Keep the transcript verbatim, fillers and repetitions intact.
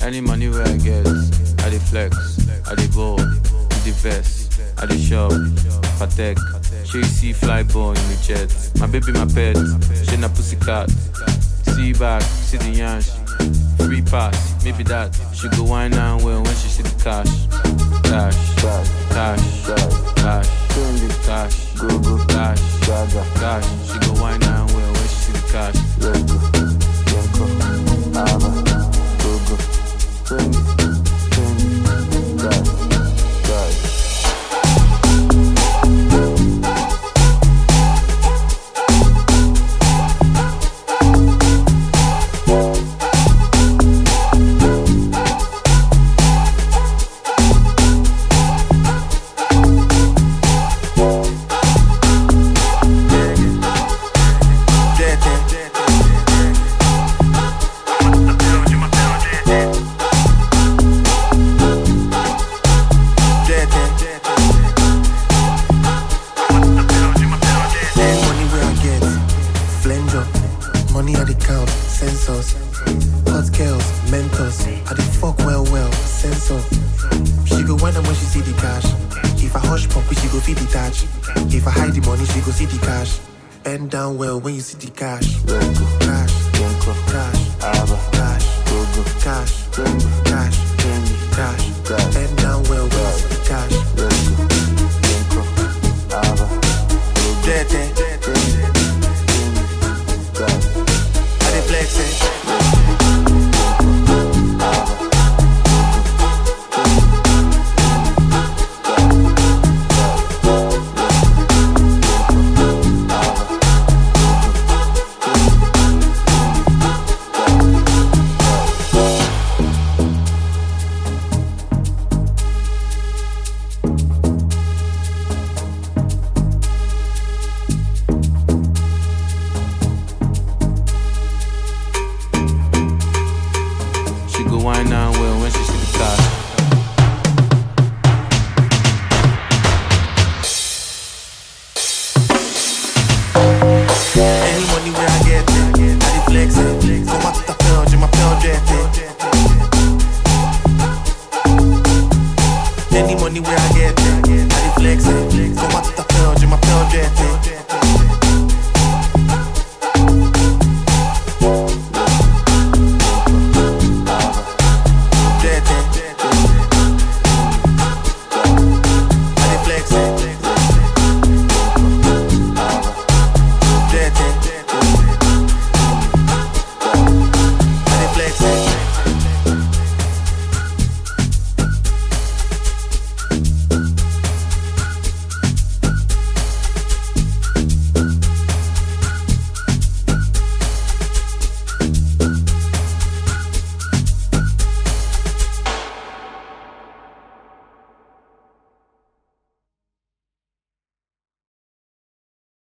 Any money where I get, I dey flex, I dey ball, with the vest, I dey shop, Patek. She see fly ball in the jet. My baby, my pet, she na pussycat. See back, see the yansh, free pass, maybe that. She go wine and well when she see the cash. Cash, cash, cash, cash, cash, go go cash, cash. She go wine and well when she see the cash. Go go, trendy, trendy, cash, cash. Down well when you see the cash. Cash, cash, cash, cash, cash, cash. Bend down well when you see the cash. Dirty, I dey flex it. Wine and well when she see the cash.